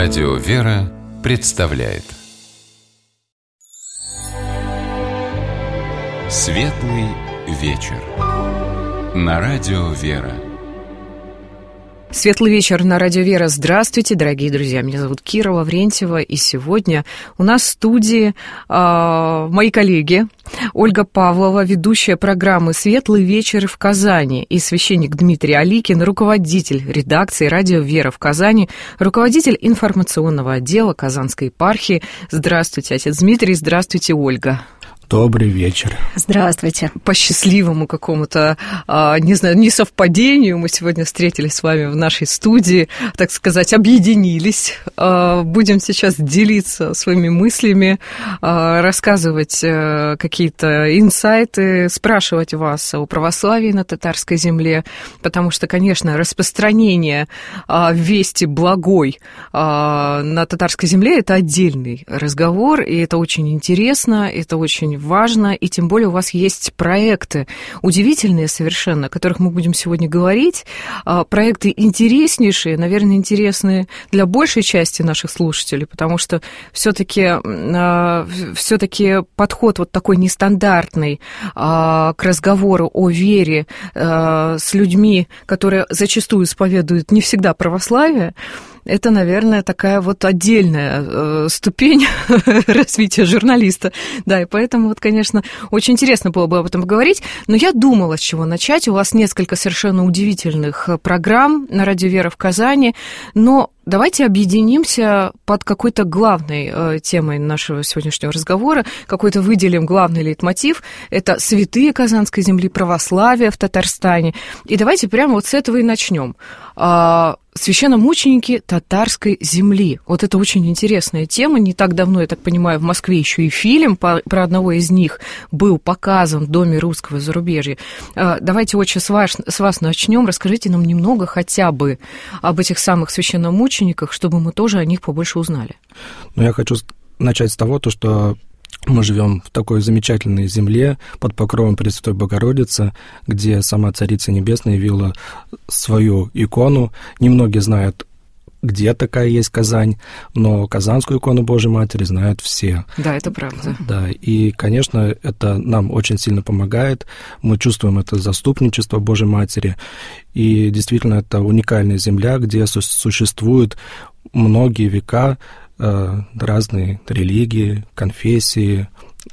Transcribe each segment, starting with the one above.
Радио «Вера» представляет Светлый вечер на Радио «Вера». Светлый вечер на Радио «Вера». Здравствуйте, дорогие друзья. Меня зовут Кира Лаврентьева, и сегодня у нас в студии мои коллеги Ольга Павлова, ведущая программы «Светлый вечер» в Казани, и священник Дмитрий Аликин, руководитель редакции «Радио «Вера» в Казани», руководитель информационного отдела Казанской епархии. Здравствуйте, отец Дмитрий, здравствуйте, Ольга. Добрый вечер. Здравствуйте. По счастливому какому-то, не знаю, несовпадению мы сегодня встретились с вами в нашей студии, так сказать, объединились. Будем сейчас делиться своими мыслями, рассказывать какие-то инсайты, спрашивать вас о православии на татарской земле, потому что, конечно, распространение вести благой на татарской земле – это отдельный разговор, и это очень интересно, это очень важно, и тем более у вас есть проекты удивительные совершенно, о которых мы будем сегодня говорить, проекты интереснейшие, наверное, интересные для большей части наших слушателей, потому что все-таки подход вот такой нестандартный к разговору о вере с людьми, которые зачастую исповедуют не всегда православие, это, наверное, такая вот отдельная ступень развития журналиста. Да, и поэтому, вот, конечно, очень интересно было бы об этом поговорить. Но я думала, с чего начать. У вас несколько совершенно удивительных программ на Радио «Вера» в Казани. Но давайте объединимся под какой-то главной темой нашего сегодняшнего разговора, какой-то выделим главный лейтмотив. Это святые Казанской земли, православие в Татарстане. И давайте прямо вот с этого и начнем. Священномученики татарской земли. Вот это очень интересная тема. Не так давно, я так понимаю, в Москве еще и фильм про одного из них был показан в Доме русского зарубежья. Давайте, отче, с вас начнем. Расскажите нам немного хотя бы об этих самых священномучениках, чтобы мы тоже о них побольше узнали. Я хочу начать с того, что мы живем в такой замечательной земле под покровом Пресвятой Богородицы, где сама Царица Небесная явила свою икону. Немногие знают, где такая есть Казань, но Казанскую икону Божьей Матери знают все. Да, это правда. Да, и, конечно, это нам очень сильно помогает. Мы чувствуем это заступничество Божьей Матери. И действительно, это уникальная земля, где существуют многие века разные религии, конфессии,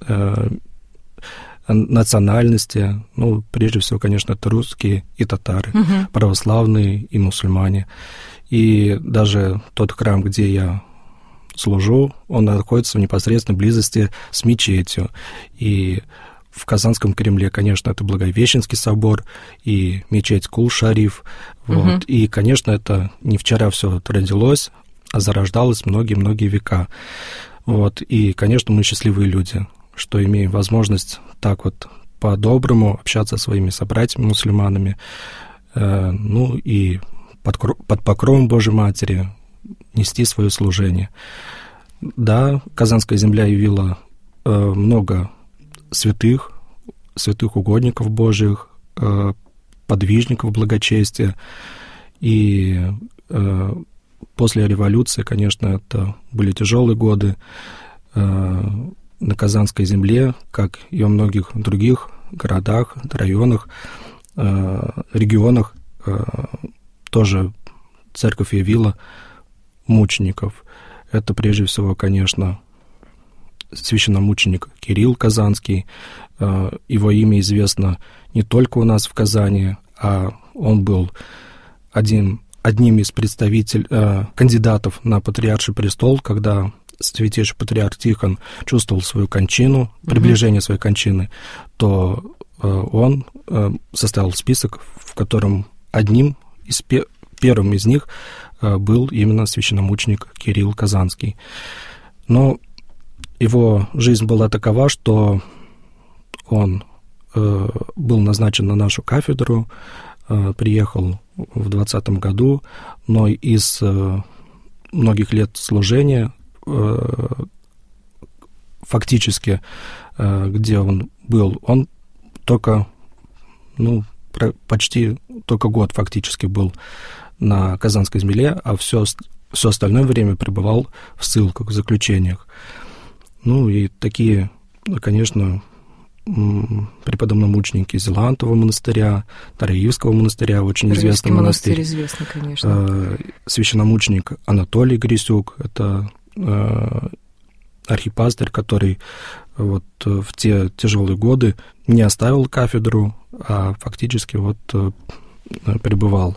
национальности. Прежде всего, конечно, это русские и татары, православные и мусульмане. И даже тот храм, где я служу, он находится в непосредственной близости с мечетью. И в Казанском Кремле, конечно, это Благовещенский собор и мечеть Кул-Шариф. Вот. И, конечно, это не вчера все это родилось, а зарождалось многие-многие века. Вот. И, конечно, мы счастливые люди, что имеем возможность так вот по-доброму общаться со своими собратьями-мусульманами, и под покровом Божьей Матери нести свое служение. Да, Казанская земля явила много святых угодников Божьих, подвижников благочестия, и после революции, конечно, это были тяжелые годы. На Казанской земле, как и во многих других городах, районах, регионах, тоже церковь явила мучеников. Это прежде всего, конечно, священномученик Кирилл Казанский. Его имя известно не только у нас в Казани, а он был одним из кандидатов на патриарший престол, когда святейший патриарх Тихон чувствовал свою кончину, приближение своей кончины, то он составил список, в котором первым из них был именно священномученик Кирилл Казанский. Но его жизнь была такова, что он был назначен на нашу кафедру, приехал в 2020 году, но из многих лет служения фактически, где он был, он только, почти только год фактически был на Казанской земле, а все все остальное время пребывал в ссылках, в заключениях. Ну и такие, конечно, преподобномученики Зелантового монастыря, Тараивского монастыря, очень известный монастырь. Известный, конечно. Священномученик Анатолий Грисюк, это архипастырь, который вот в те тяжелые годы не оставил кафедру, а фактически вот пребывал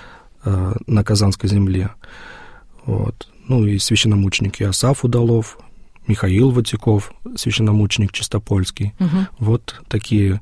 на Казанской земле. Вот. Ну и священномученик Иосаф Удалов, Михаил Ватиков, священномученик Чистопольский. Угу. Вот такие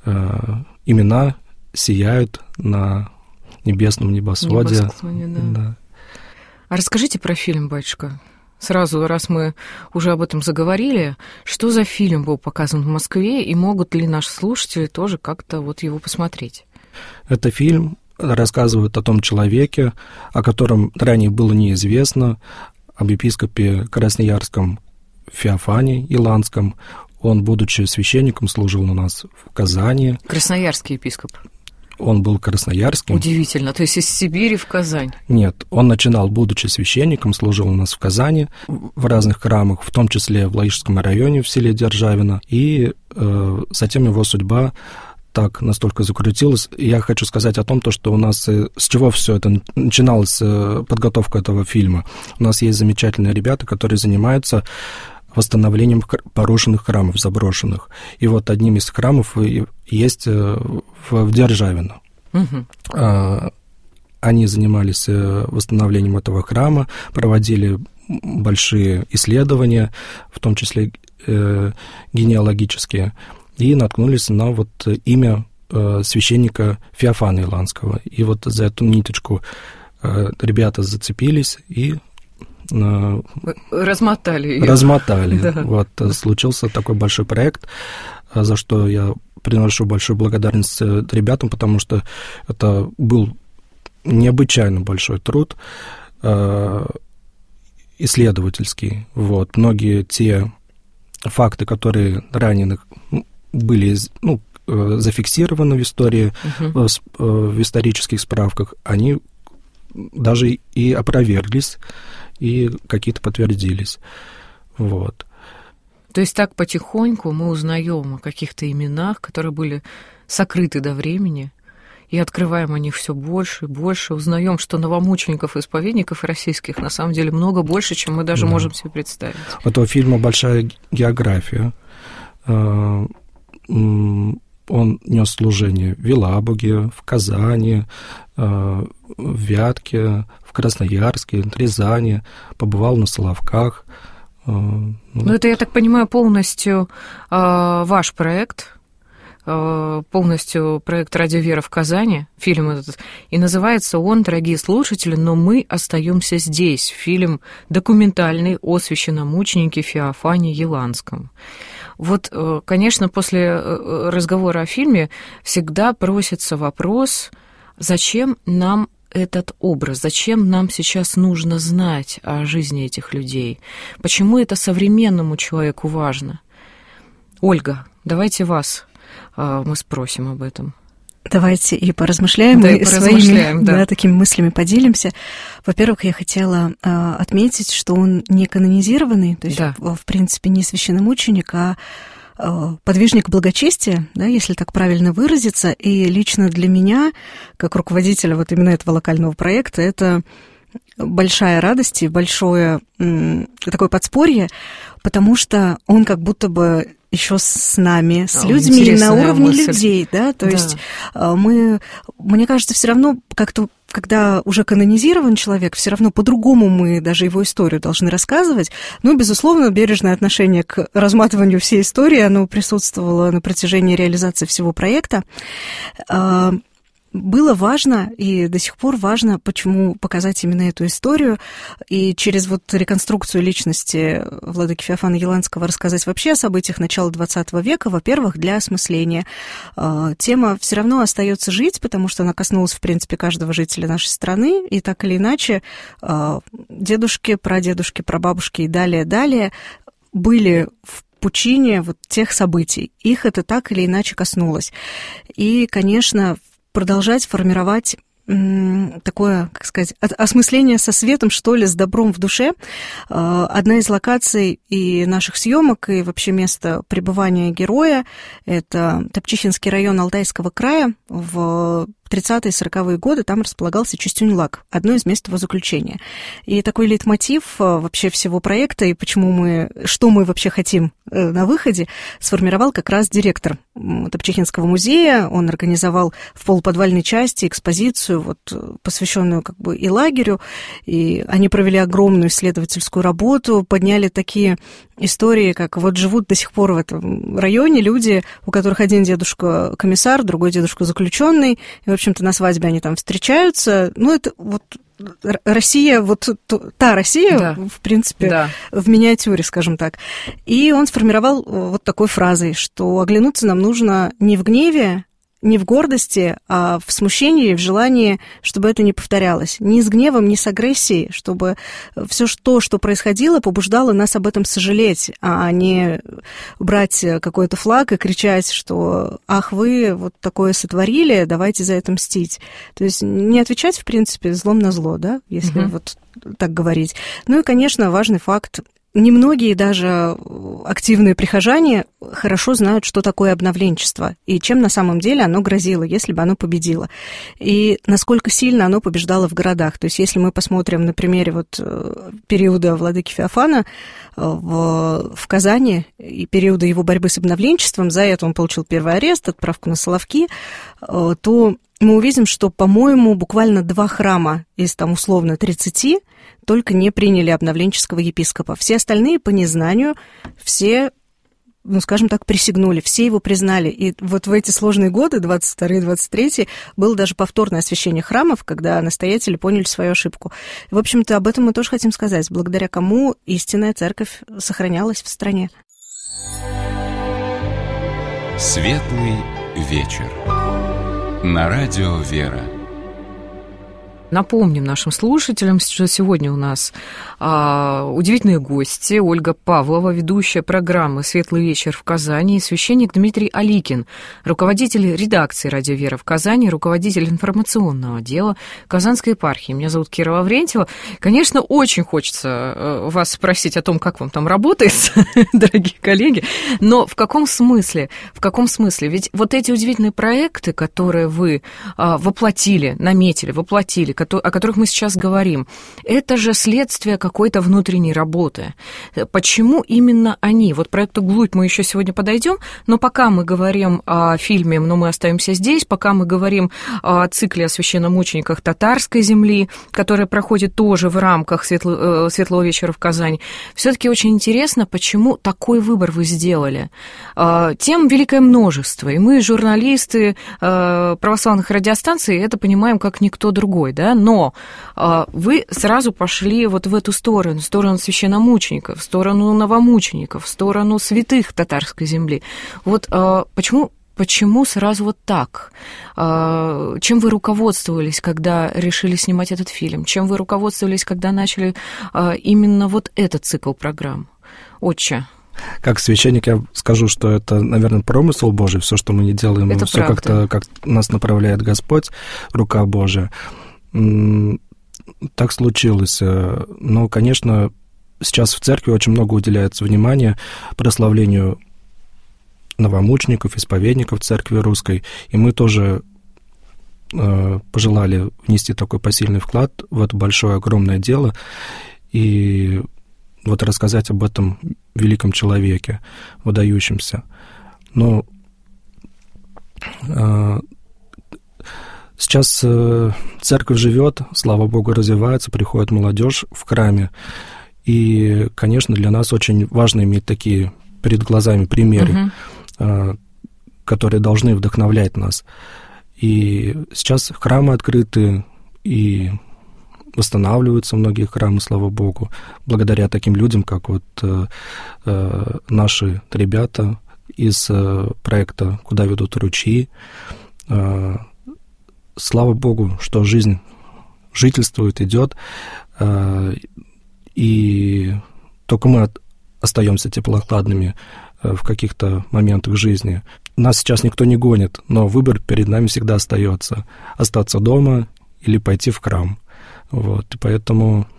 имена сияют на небесном небосводе. Да. А расскажите про фильм, батюшка. Сразу, раз мы уже об этом заговорили, что за фильм был показан в Москве, и могут ли наши слушатели тоже как-то вот его посмотреть? Это фильм рассказывает о том человеке, о котором ранее было неизвестно, об епископе Красноярском Феофане Иландском. Он, будучи священником, служил у нас в Казани. Красноярский епископ. Он был красноярским. Удивительно, то есть из Сибири в Казань. Нет, он начинал, будучи священником, служил у нас в Казани, в разных храмах, в том числе в Лаишском районе, в селе Державино, и затем его судьба так настолько закрутилась. Я хочу сказать о том, что у нас, с чего все это начиналось, подготовка этого фильма. У нас есть замечательные ребята, которые занимаются восстановлением порушенных храмов, заброшенных. И вот одним из храмов есть в Державино. Угу. Они занимались восстановлением этого храма, проводили большие исследования, в том числе генеалогические, и наткнулись на вот имя священника Феофана Иландского. И вот за эту ниточку ребята зацепились и размотали ее. Размотали. Да. Вот случился такой большой проект, за что я приношу большую благодарность ребятам, потому что это был необычайно большой труд исследовательский. Вот. Многие те факты, которые ранее были зафиксированы в истории, в исторических справках, они даже и опроверглись, и какие-то подтвердились. Вот. То есть так потихоньку мы узнаем о каких-то именах, которые были сокрыты до времени, и открываем о них все больше и больше, узнаем, что новомучеников и исповедников российских на самом деле много больше, чем мы даже можем себе представить. У этого фильма большая география. Он нес служение в Елабуге, в Казани, в Вятке, в Красноярске, в Рязани, побывал на Соловках. Ну, это, я так понимаю, полностью ваш проект, полностью проект «Радио Вера» в Казани, фильм этот, и называется он, дорогие слушатели, «Но мы остаемся здесь», фильм документальный о священномученике Феофане Иландском. Вот, конечно, после разговора о фильме всегда просится вопрос, зачем нам этот образ, зачем нам сейчас нужно знать о жизни этих людей, почему это современному человеку важно. Ольга, давайте вас мы спросим об этом. Давайте и поразмышляем, да, и своими такими мыслями поделимся. Во-первых, я хотела отметить, что он не канонизированный, то есть, в принципе, не священномученик, а подвижник благочестия, да, если так правильно выразиться. И лично для меня, как руководителя вот именно этого локального проекта, это большая радость и большое такое подспорье, потому что он как будто бы еще с нами, с людьми на уровне людей, да, то есть мне кажется, все равно как-то, когда уже канонизирован человек, все равно по-другому мы даже его историю должны рассказывать. Ну, безусловно, бережное отношение к разматыванию всей истории, оно присутствовало на протяжении реализации всего проекта. Было важно, и до сих пор важно, почему показать именно эту историю, и через вот реконструкцию личности владыки Феофана Иландского рассказать вообще о событиях начала XX века, во-первых, для осмысления. Тема все равно остается жить, потому что она коснулась, в принципе, каждого жителя нашей страны, и так или иначе дедушки, прадедушки, прабабушки и далее были в пучине вот тех событий. Их это так или иначе коснулось. И, конечно, продолжать формировать такое, как сказать, осмысление со светом, что ли, с добром в душе. Одна из локаций и наших съемок, и вообще место пребывания героя – это Топчихинский район Алтайского края. В 30-е, 40-е годы там располагался Чистюнь-Лаг, одно из мест его заключения. И такой лейтмотив вообще всего проекта, и что мы вообще хотим на выходе, сформировал как раз директор Топчихинского музея. Он организовал в полуподвальной части экспозицию, посвященную и лагерю, и они провели огромную исследовательскую работу, подняли такие истории, как живут до сих пор в этом районе люди, у которых один дедушка комиссар, другой дедушка заключенный, и, в общем-то, на свадьбе они там встречаются. Это Россия, та Россия, да, в принципе, да, в миниатюре, скажем так. И он сформировал такой фразой, что оглянуться нам нужно не в гневе, не в гордости, а в смущении, в желании, чтобы это не повторялось. Ни с гневом, ни с агрессией, чтобы все то, что происходило, побуждало нас об этом сожалеть, а не брать какой-то флаг и кричать, что «ах, вы такое сотворили, давайте за это мстить». То есть не отвечать, в принципе, злом на зло, да, если так говорить. И, конечно, важный факт. Немногие даже активные прихожане хорошо знают, что такое обновленчество и чем на самом деле оно грозило, если бы оно победило. И насколько сильно оно побеждало в городах. То есть если мы посмотрим на примере периода владыки Феофана в Казани и периода его борьбы с обновленчеством, за это он получил первый арест, отправку на Соловки, то мы увидим, что, по-моему, буквально 2 храма из условно 30 только не приняли обновленческого епископа. Все остальные по незнанию, все, скажем так, присягнули, все его признали. И в эти сложные годы, 22-23, было даже повторное освящение храмов, когда настоятели поняли свою ошибку. В общем-то, об этом мы тоже хотим сказать, благодаря кому истинная церковь сохранялась в стране. Светлый вечер. На радио «Вера». Напомним нашим слушателям, что сегодня у нас удивительные гости. Ольга Павлова, ведущая программы «Светлый вечер» в Казани, и священник Дмитрий Аликин, руководитель редакции «Радио Вера» в Казани, руководитель информационного отдела Казанской епархии. Меня зовут Кира Лаврентьева. Конечно, очень хочется вас спросить о том, как вам там работается, дорогие коллеги, но в каком смысле? В каком смысле? Ведь эти удивительные проекты, которые вы наметили, о которых мы сейчас говорим, это же следствие какой-то внутренней работы. Почему именно они? Проекту «Глубь» мы еще сегодня подойдем, но пока мы говорим о фильме «Но мы остаемся здесь», пока мы говорим о цикле о священномучениках татарской земли, который проходит тоже в рамках «Светлого вечера» в Казани, все-таки очень интересно, почему такой выбор вы сделали. Тем великое множество, и мы, журналисты православных радиостанций, это понимаем как никто другой, да? Но вы сразу пошли в эту сторону священномучеников, в сторону новомучеников, в сторону святых татарской земли. Почему сразу так? Чем вы руководствовались, когда решили снимать этот фильм? Чем вы руководствовались, когда начали именно этот цикл программ? Отче. Как священник я скажу, что это, наверное, промысел Божий, все, что мы не делаем, это все как-то как нас направляет Господь, рука Божия. Так случилось. Но, конечно, сейчас в церкви очень много уделяется внимания прославлению новомучеников, исповедников церкви русской, и мы тоже пожелали внести такой посильный вклад в это большое, огромное дело, и рассказать об этом великом человеке, выдающемся. Но сейчас церковь живет, слава Богу, развивается, приходит молодежь в храме. И, конечно, для нас очень важно иметь такие перед глазами примеры, которые должны вдохновлять нас. И сейчас храмы открыты, и восстанавливаются многие храмы, слава Богу, благодаря таким людям, как наши ребята из проекта «Куда ведут ручьи». Слава Богу, что жизнь жительствует, идет, и только мы остаемся теплохладными в каких-то моментах жизни. Нас сейчас никто не гонит, но выбор перед нами всегда остается. Остаться дома или пойти в храм. Вот. И поэтому,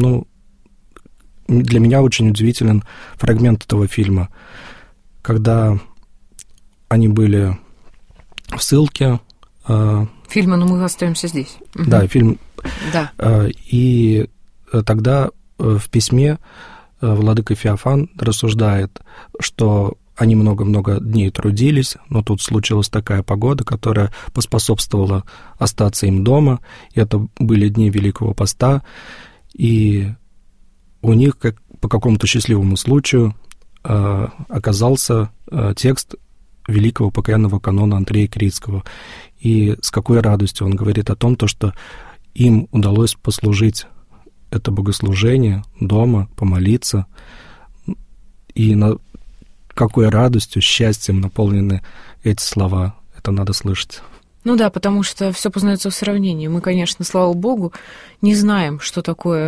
для меня очень удивителен фрагмент этого фильма, когда они были в ссылке. Фильм, но мы остаемся здесь. Да, фильм. Да. И тогда в письме владыка Феофан рассуждает, что они много-много дней трудились, но тут случилась такая погода, которая поспособствовала остаться им дома. И это были дни Великого Поста, и у них по какому-то счастливому случаю оказался текст великого покаянного канона Андрея Критского. И с какой радостью он говорит о том, что им удалось послужить это богослужение дома, помолиться, и какой радостью, счастьем наполнены эти слова. Это надо слышать. Ну да, потому что все познается в сравнении. Мы, конечно, слава богу, не знаем, что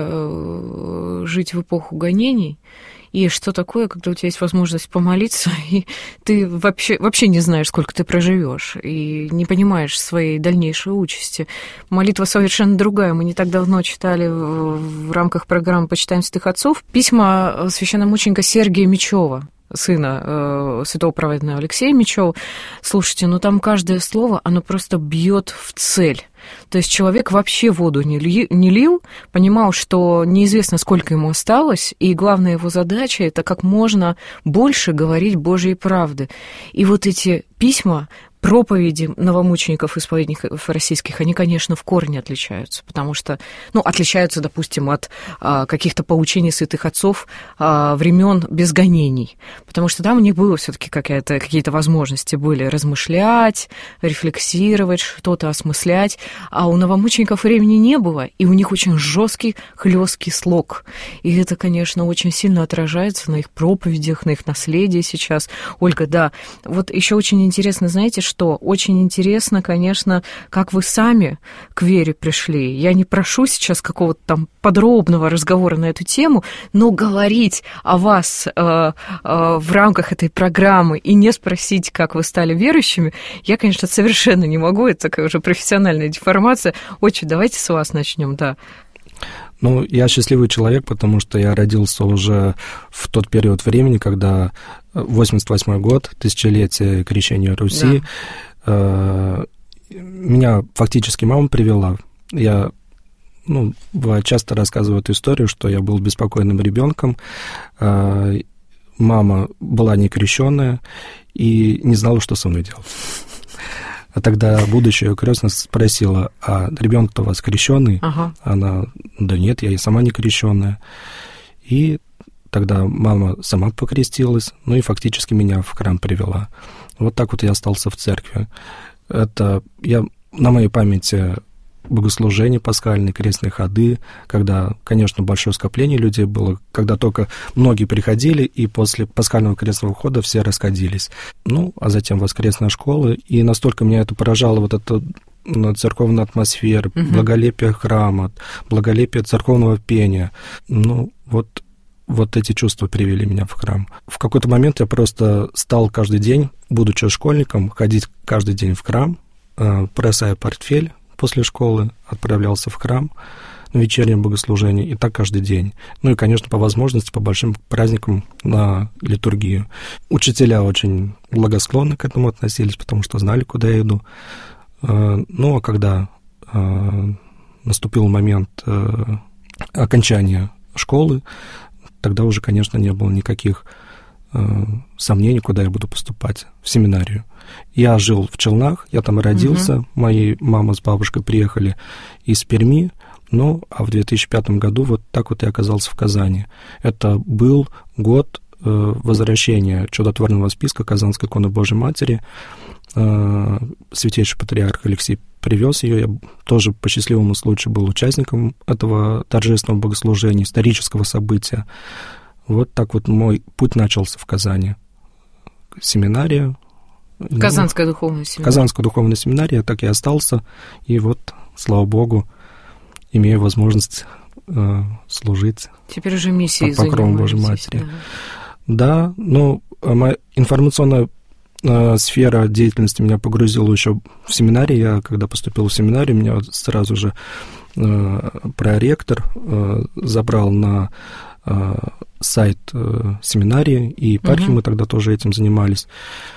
такое жить в эпоху гонений, и что такое, когда у тебя есть возможность помолиться, и ты вообще не знаешь, сколько ты проживешь, и не понимаешь своей дальнейшей участи. Молитва совершенно другая. Мы не так давно читали в рамках программы «Почитаем святых отцов» письма священномученика Сергия Мечева, сына святого праведного Алексея Мечева. Слушайте, там каждое слово, оно просто бьет в цель. То есть человек вообще воду не лил, понимал, что неизвестно, сколько ему осталось, и главная его задача — это как можно больше говорить Божьей правды. И вот эти письма, проповеди новомучеников, исповедников российских, они, конечно, в корне отличаются, потому что, отличаются, допустим, от каких-то поучений святых отцов времен без гонений, потому что там у них было все-таки какие-то возможности были размышлять, рефлексировать, что-то осмыслять, а у новомучеников времени не было, и у них очень жесткий, хлесткий слог. И это, конечно, очень сильно отражается на их проповедях, на их наследии сейчас. Ольга, да, вот еще очень интересно, знаете, что? Очень интересно, конечно, как вы сами к вере пришли. Я не прошу сейчас какого-то там подробного разговора на эту тему, но говорить о вас в рамках этой программы и не спросить, как вы стали верующими, я, конечно, совершенно не могу. Это такая уже профессиональная деформация. Отче, давайте с вас начнем, да. Я счастливый человек, потому что я родился уже в тот период времени, когда 88-й год, тысячелетие крещения Руси, да. Меня фактически мама привела. Я часто рассказываю эту историю, что я был беспокойным ребенком. Мама была некрещенная и не знала, что со мной делать. А тогда будущая крестная спросила: а ребенок-то у вас крещеный? Ага. Она: да нет, я и сама не крещенная. И тогда мама сама покрестилась, и фактически меня в храм привела. Вот так вот я остался в церкви. Это на моей памяти богослужения пасхальные, крестные ходы, когда, конечно, большое скопление людей было, когда только многие приходили, и после пасхального крестного хода все расходились. А затем воскресная школа, и настолько меня это поражало, вот эта церковная атмосфера, благолепие храма, благолепие церковного пения. Вот эти чувства привели меня в храм. В какой-то момент я просто стал каждый день, будучи школьником, ходить каждый день в храм, бросая портфель после школы, отправлялся в храм на вечернее богослужение, и так каждый день. И, конечно, по возможности, по большим праздникам на литургию. Учителя очень благосклонно к этому относились, потому что знали, куда я иду. А когда наступил момент окончания школы, тогда уже, конечно, не было никаких сомнений, куда я буду поступать, в семинарию. Я жил в Челнах, я там родился, мои мама с бабушкой приехали из Перми, а в 2005 году вот так вот я оказался в Казани. Это был год возвращения чудотворного списка Казанской иконы Божьей Матери. Святейший патриарх Алексей привез ее. Я тоже по счастливому случаю был участником этого торжественного богослужения, исторического события. Вот так вот мой путь начался в Казани. Семинария. Казанская духовная семинария. Казанская духовная семинария, так и остался. И вот, слава Богу, имею возможность служить. Теперь уже миссией под покровом Божьей Матери. Да, информационное сфера деятельности меня погрузила еще в семинарий. Я, когда поступил в семинарий, меня сразу же проректор забрал на сайт семинарии, и епархии мы тогда тоже этим занимались.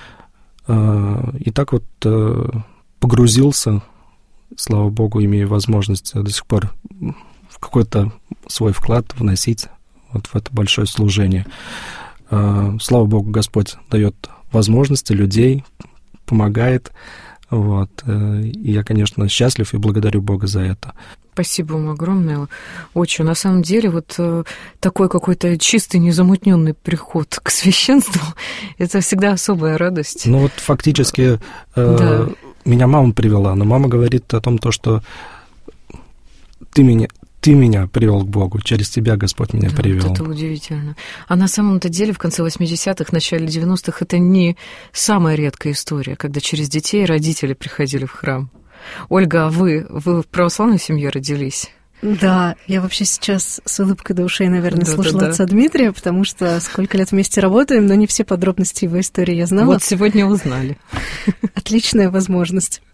И так вот погрузился, слава Богу, имея возможность до сих пор в какой-то свой вклад вносить вот в это большое служение. Слава Богу, Господь дает возможности, людей, помогает. Вот. И я, конечно, счастлив и благодарю Бога за это. Спасибо вам огромное. Очень. На самом деле, вот такой какой-то чистый, незамутненный приход к священству – это всегда особая радость. Ну вот фактически меня мама привела, но мама говорит о том, что ты меня привел к Богу, через тебя Господь меня привел. Вот это удивительно. А на самом-то деле в конце 80-х, начале 90-х это не самая редкая история, когда через детей родители приходили в храм. Ольга, а вы в православной семье родились? Да, я вообще сейчас с улыбкой до ушей, наверное, слушала отца Дмитрия, потому что сколько лет вместе работаем, но не все подробности его истории я знала. Вот сегодня узнали. Отличная возможность.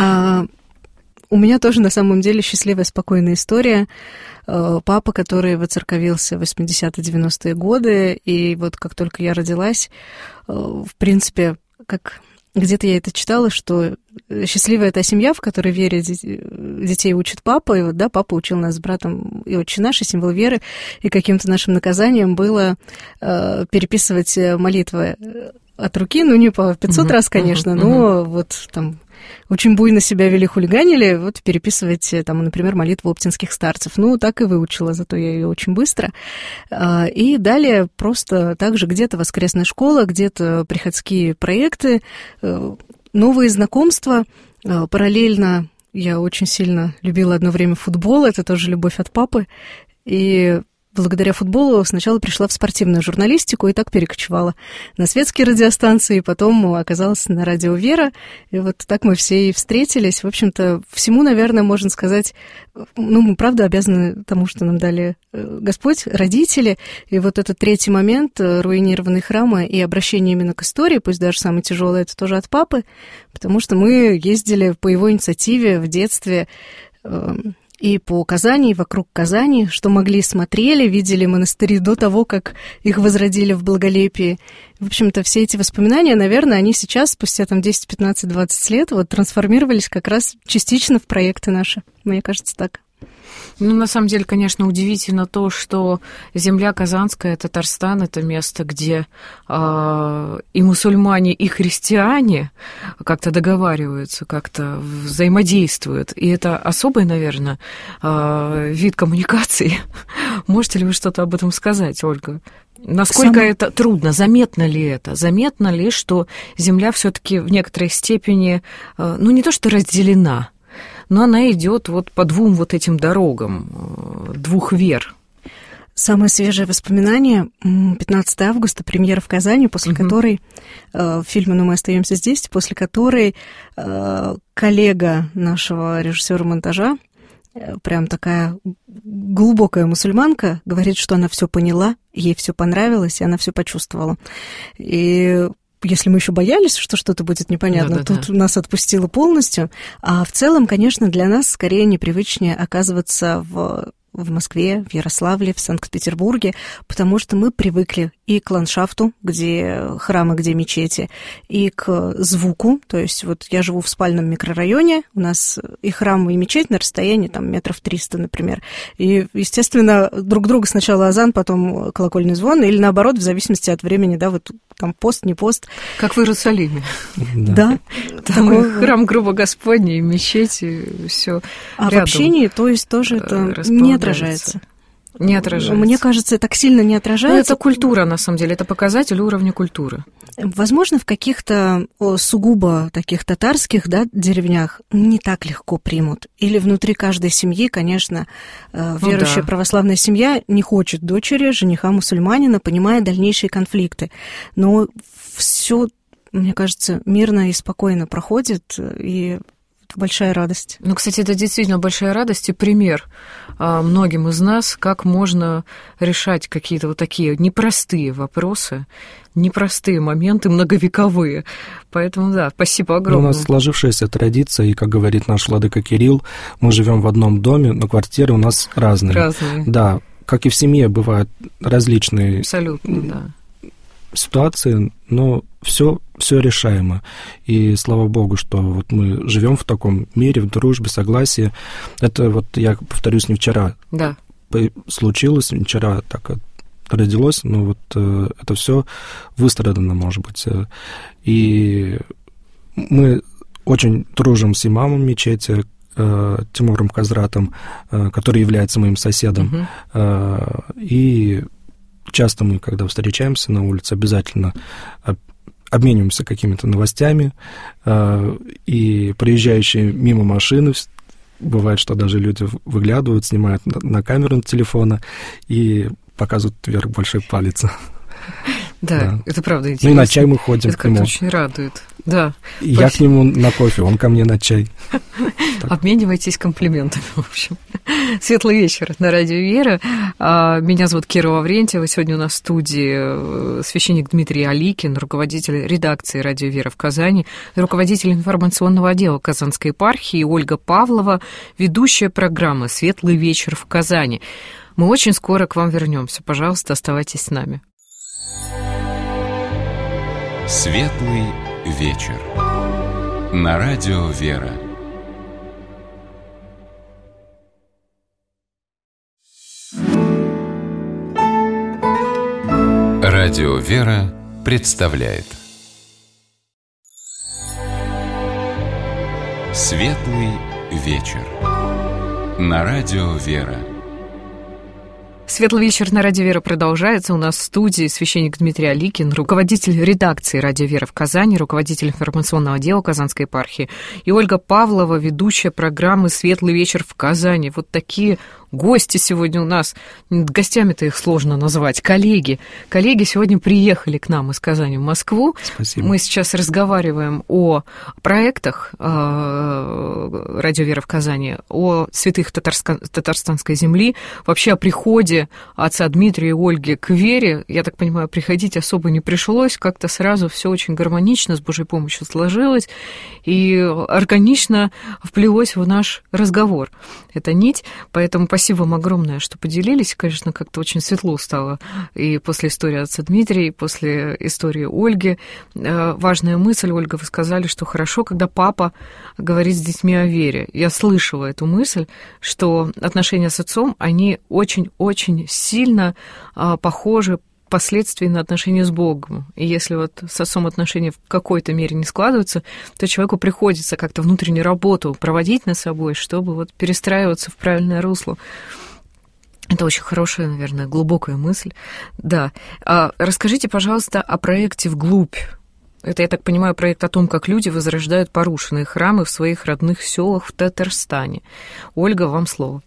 У меня тоже, на самом деле, счастливая, спокойная история. Папа, который воцерковился в 80-90-е годы, и вот как только я родилась, в принципе, как где-то я это читала, что счастливая та семья, в которой вере детей учит папа, и вот, да, папа учил нас с братом и «Отче наш», и символ веры, и каким-то нашим наказанием было переписывать молитвы от руки, ну, не по 500 раз, конечно, но вот там очень буйно себя вели, хулиганили, вот переписывать, там, например, молитву оптинских старцев. Ну, так и выучила, зато я ее очень быстро. И далее просто также где-то воскресная школа, где-то приходские проекты, новые знакомства. Параллельно я очень сильно любила одно время футбол, это тоже любовь от папы. И благодаря футболу сначала пришла в спортивную журналистику и так перекочевала на светские радиостанции, и потом оказалась на радио «Вера». И вот так мы все и встретились. В общем-то, всему, наверное, можно сказать, ну, мы правда обязаны тому, что нам дали Господь, родители. И вот этот третий момент, руинированные храмы и обращение именно к истории, пусть даже самый тяжелый, это тоже от папы, потому что мы ездили по его инициативе в детстве и по Казани, и вокруг Казани, что могли, смотрели, видели монастыри до того, как их возродили в благолепии. В общем-то, все эти воспоминания, наверное, они сейчас, спустя там 10, 15, 20 лет, вот трансформировались как раз частично в проекты наши. Мне кажется, так. Ну, на самом деле, конечно, удивительно то, что земля Казанская, Татарстан, это место, где и мусульмане, и христиане как-то договариваются, как-то взаимодействуют. И это особый, наверное, вид коммуникации. Можете ли вы что-то об этом сказать, Ольга? Насколько это трудно? Заметно ли это? Заметно ли, что земля все-таки в некоторой степени, ну, не то что разделена, но она идет вот по двум вот этим дорогам, двух вер. Самое свежее воспоминание 15 августа, премьера в Казани, после которой фильма «Но мы остаемся здесь», после которой коллега нашего режиссера монтажа, прям такая глубокая мусульманка, говорит, что она все поняла, ей все понравилось, и она все почувствовала. И если мы еще боялись, что что-то будет непонятно, тут нас отпустило полностью. А в целом, конечно, для нас скорее непривычнее оказываться в Москве, в Ярославле, в Санкт-Петербурге, потому что мы привыкли и к ландшафту, где храмы, где мечети, и к звуку. То есть вот я живу в спальном микрорайоне, у нас и храм, и мечеть на расстоянии там 300 метров, например. И, естественно, друг друга сначала азан, потом колокольный звон, или наоборот, в зависимости от времени, да, вот там пост, не пост. Как в Иерусалиме. Да. Там храм гроба Господня, и мечеть, и все. А в общении, то есть тоже это не отражается. Не отражается. Мне кажется, так сильно не отражается. Но это культура, на самом деле, это показатель уровня культуры. Возможно, в каких-то сугубо таких татарских, да, деревнях не так легко примут. Или внутри каждой семьи, конечно, верующая православная семья не хочет дочери, жениха мусульманина, понимая дальнейшие конфликты. Но все, мне кажется, мирно и спокойно проходит, и это большая радость. Ну, кстати, это действительно большая радость и пример многим из нас, как можно решать какие-то вот такие непростые вопросы, непростые моменты, многовековые. Поэтому, да, спасибо огромное. У нас сложившаяся традиция, и, как говорит наш владыка Кирилл, мы живем в одном доме, но квартиры у нас разные. Разные. Да, как и в семье бывают различные абсолютно, да. ситуации, но все решаемо. И слава богу, что вот мы живем в таком мире, в дружбе, согласии. Это вот, я повторюсь, не вчера случилось, не вчера так родилось, но вот это все выстрадано, может быть. И мы очень дружим с имамом мечети, Тимуром Казратом, который является моим соседом. И часто мы, когда встречаемся на улице, обязательно обмениваемся какими-то новостями, и проезжающие мимо машины, бывает, что даже люди выглядывают, снимают на камеру телефона и показывают вверх большой палец. Да, это правда интересно. Ну и на чай мы ходим это к нему. Это очень радует. Да. Я к нему на кофе, он ко мне на чай. Обменивайтесь комплиментами, в общем. Светлый вечер на радио Вера. Меня зовут Кира Лаврентьева. Сегодня у нас в студии священник Дмитрий Аликин, руководитель редакции радио Вера в Казани, руководитель информационного отдела Казанской епархии, и Ольга Павлова, ведущая программы «Светлый вечер в Казани». Мы очень скоро к вам вернемся. Пожалуйста, оставайтесь с нами. Светлый вечер. На радио Вера. Радио Вера представляет Светлый вечер. На радио Вера. Светлый вечер на радио Вера продолжается. У нас в студии священник Дмитрий Аликин, руководитель редакции радио Вера в Казани, руководитель информационного отдела Казанской епархии, и Ольга Павлова, ведущая программы «Светлый вечер в Казани». Вот такие гости сегодня у нас. Гостями-то их сложно назвать. Коллеги. Коллеги сегодня приехали к нам из Казани в Москву. Спасибо. Мы сейчас разговариваем о проектах радио Вера в Казани, о святых татарстанской земли, вообще о приходе отца Дмитрия и Ольги к вере. Я так понимаю, приходить особо не пришлось. Как-то сразу все очень гармонично, с Божьей помощью сложилось и органично вплелось в наш разговор. Это нить, поэтому спасибо вам огромное, что поделились. Конечно, как-то очень светло стало и после истории отца Дмитрия, и после истории Ольги. Важная мысль, Ольга, вы сказали, что хорошо, когда папа говорит с детьми о вере. Я слышала эту мысль, что отношения с отцом, они очень-очень сильно похожи впоследствии на отношения с Богом. И если вот с отцом отношения в какой-то мере не складываются, то человеку приходится как-то внутреннюю работу проводить над собой, чтобы вот перестраиваться в правильное русло. Это очень хорошая, наверное, глубокая мысль. Да. Расскажите, пожалуйста, о проекте «Вглубь». Это, я так понимаю, проект о том, как люди возрождают порушенные храмы в своих родных селах в Татарстане. Ольга, вам слово.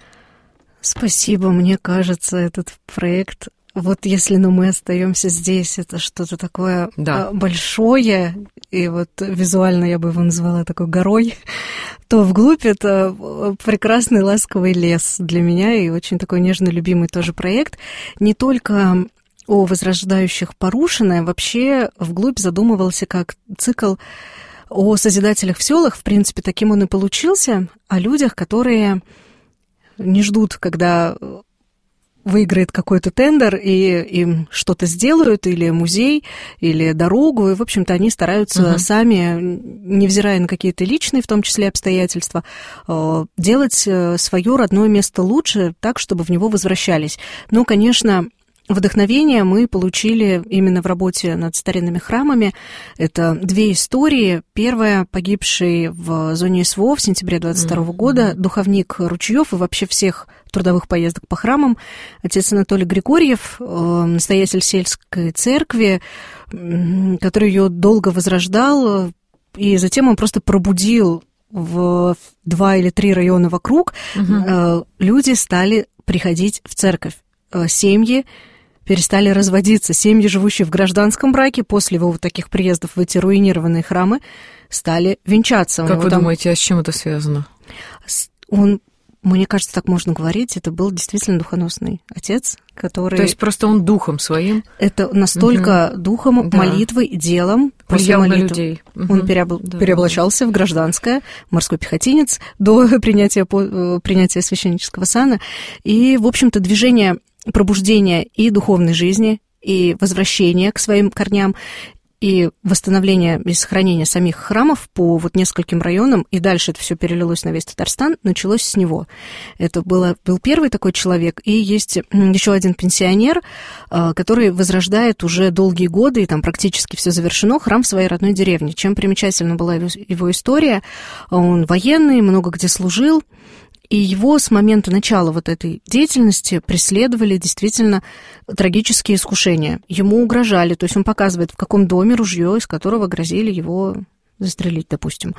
Спасибо. Мне кажется, этот проект... Вот если мы остаемся здесь, это что-то такое большое, и вот визуально я бы его назвала такой горой, то вглубь это прекрасный ласковый лес для меня и очень такой нежно любимый тоже проект. Не только о возрождающих порушенное, вообще вглубь задумывался как цикл о созидателях в селах, в принципе, таким он и получился, о людях, которые не ждут, когда выиграет какой-то тендер, и им что-то сделают, или музей, или дорогу, и, в общем-то, они стараются сами, невзирая на какие-то личные, в том числе, обстоятельства, делать свое родное место лучше, так, чтобы в него возвращались. Но, конечно, вдохновение мы получили именно в работе над старинными храмами. Это две истории. Первая, погибший в зоне СВО в сентябре 22 года, духовник Ручьёв и вообще всех трудовых поездок по храмам, отец Анатолий Григорьев, настоятель сельской церкви, который ее долго возрождал, и затем он просто пробудил в 2 или 3 района вокруг. Люди стали приходить в церковь, семьи, перестали разводиться. Семьи, живущие в гражданском браке, после его вот таких приездов в эти руинированные храмы, стали венчаться. Как вы думаете, а с чем это связано? Мне кажется, так можно говорить, это был действительно духоносный отец, который... То есть просто он духом своим? Это настолько духом, молитвой, делом. Влиял на людей. Он переоблачался в гражданское, морской пехотинец до принятия священнического сана. И, в общем-то, движение пробуждения и духовной жизни, и возвращения к своим корням, и восстановление и сохранение самих храмов по вот нескольким районам, и дальше это все перелилось на весь Татарстан, началось с него. Это был первый такой человек, и есть еще один пенсионер, который возрождает уже долгие годы, и там практически все завершено, храм в своей родной деревне. Чем примечательна была его история? Он военный, много где служил, и его с момента начала вот этой деятельности преследовали действительно трагические искушения. Ему угрожали, то есть он показывает, в каком доме ружье, из которого грозили его застрелить, допустим.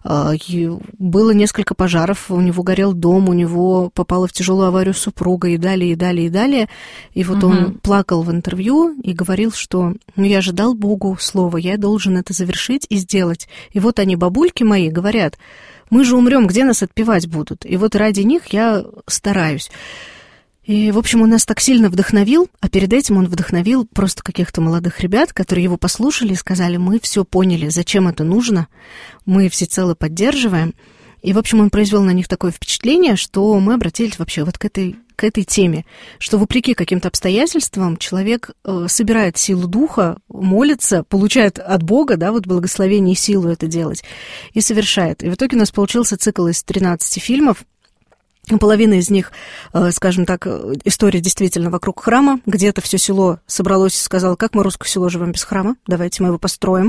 Было несколько пожаров, у него горел дом, у него попала в тяжелую аварию супруга, и далее, и далее, и далее. И вот он плакал в интервью и говорил, что я же дал Богу слово, я должен это завершить и сделать. И вот они, бабульки мои, говорят: мы же умрем, где нас отпевать будут? И вот ради них я стараюсь. И, в общем, он нас так сильно вдохновил, а перед этим он вдохновил просто каких-то молодых ребят, которые его послушали и сказали: мы все поняли, зачем это нужно, мы всецело поддерживаем. И, в общем, он произвел на них такое впечатление, что мы обратились вообще вот к этой теме, что вопреки каким-то обстоятельствам человек собирает силу духа, молится, получает от Бога, да, вот благословение и силу это делать, и совершает. И в итоге у нас получился цикл из 13 фильмов. Половина из них, скажем так, история действительно вокруг храма. Где-то все село собралось и сказало: как мы, русское село, живем без храма? Давайте мы его построим.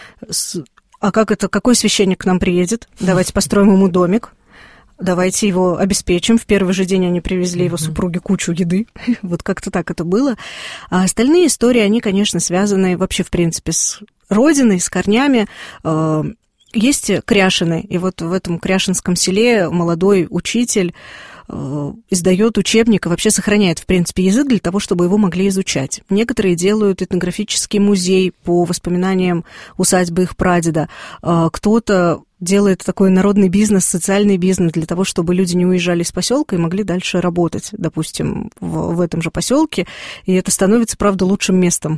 А какой священник к нам приедет? Давайте построим ему домик. Давайте его обеспечим. В первый же день они привезли его супруге кучу еды. Вот как-то так это было. А остальные истории, они, конечно, связаны вообще, в принципе, с родиной, с корнями. Есть Кряшины, и вот в этом Кряшинском селе молодой учитель издает учебник и вообще сохраняет, в принципе, язык для того, чтобы его могли изучать. Некоторые делают этнографический музей по воспоминаниям усадьбы их прадеда. Кто-то делает такой народный бизнес, социальный бизнес для того, чтобы люди не уезжали из поселка и могли дальше работать, допустим, в этом же поселке, и это становится, правда, лучшим местом.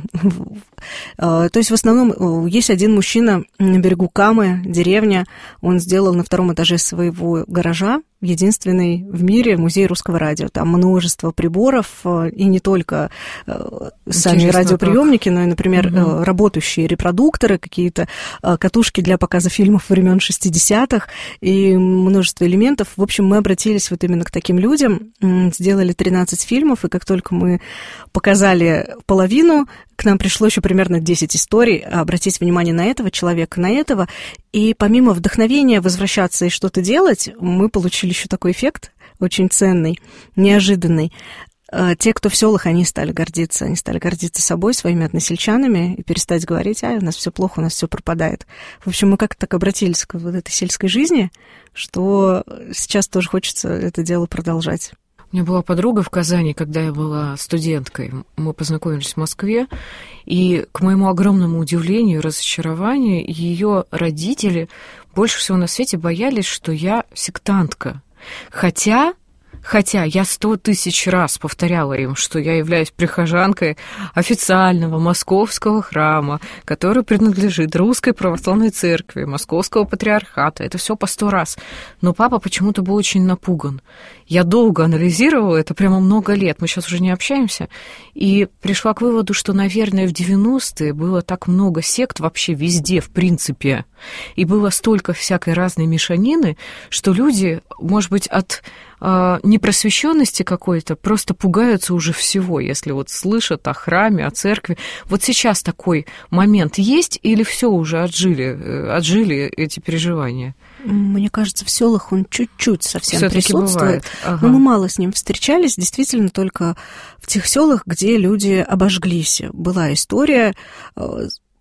То есть в основном есть один мужчина на берегу Камы, деревня, он сделал на 2-м этаже своего гаража единственный в мире музей русского радио. Там множество приборов, и не только сами радиоприемники, но и, например, работающие репродукторы, какие-то катушки для показа фильмов времен 60-х и множество элементов. В общем, мы обратились вот именно к таким людям, сделали 13 фильмов, и как только мы показали половину, к нам пришло еще примерно 10 историй, обратить внимание на этого человека, на этого, и помимо вдохновения возвращаться и что-то делать, мы получили еще такой эффект очень ценный, неожиданный. Те, кто в селах, они стали гордиться собой, своими односельчанами, и перестать говорить: у нас все плохо, у нас все пропадает. В общем, мы как-то так обратились к вот этой сельской жизни, что сейчас тоже хочется это дело продолжать. У меня была подруга в Казани, когда я была студенткой. Мы познакомились в Москве, и, к моему огромному удивлению и разочарованию, ее родители больше всего на свете боялись, что я сектантка. Хотя я 100 тысяч раз повторяла им, что я являюсь прихожанкой официального московского храма, который принадлежит Русской Православной Церкви, Московского Патриархата. Это все по 100 раз. Но папа почему-то был очень напуган. Я долго анализировала это, прямо много лет. Мы сейчас уже не общаемся. И пришла к выводу, что, наверное, в 90-е было так много сект вообще везде, в принципе. И было столько всякой разной мешанины, что люди, может быть, от непросвещенности какой-то просто пугаются уже всего, если вот слышат о храме, о церкви. Вот сейчас такой момент есть или все уже отжили эти переживания? Мне кажется, в селах он чуть-чуть совсем всё-таки присутствует. Ага. Но мы мало с ним встречались, действительно, только в тех селах, где люди обожглись. Была история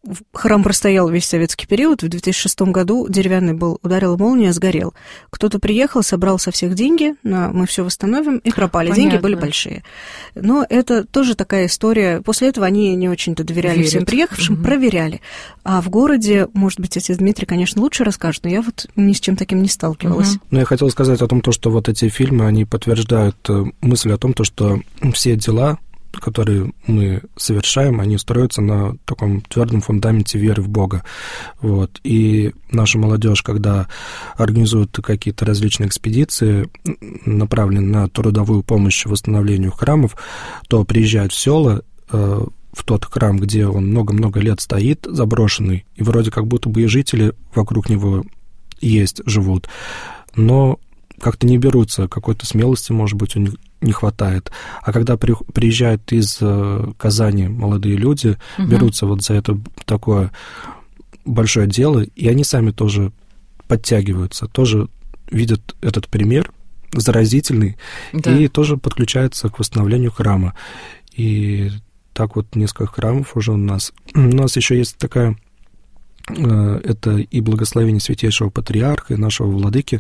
храм простоял весь советский период. В 2006 году деревянный был, ударила молния, сгорел. Кто-то приехал, собрал со всех деньги, мы все восстановим, и пропали. Понятно. Деньги были большие. Но это тоже такая история. После этого они не очень-то доверяли всем приехавшим, проверяли. А в городе, может быть, отец Дмитрий, конечно, лучше расскажет, но я вот ни с чем таким не сталкивалась. Ну, я хотел сказать о том, что вот эти фильмы, они подтверждают мысль о том, что все дела, которые мы совершаем, они строятся на таком твердом фундаменте веры в Бога. Вот. И наша молодежь, когда организует какие-то различные экспедиции, направленные на трудовую помощь восстановлению храмов, то приезжают в села, в тот храм, где он много-много лет стоит, заброшенный, и вроде как будто бы и жители вокруг него есть, живут, но как-то не берутся, какой-то смелости, может быть, у них не хватает. А когда приезжают из Казани молодые люди, берутся вот за это такое большое дело, и они сами тоже подтягиваются, тоже видят этот пример заразительный, и тоже подключаются к восстановлению храма. И так вот несколько храмов уже у нас. У нас еще есть такая... Это и благословение Святейшего Патриарха, и нашего Владыки.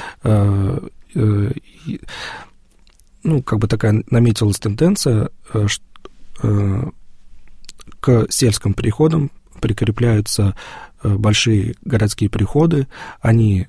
Ну, как бы такая наметилась тенденция, к сельским приходам прикрепляются большие городские приходы, они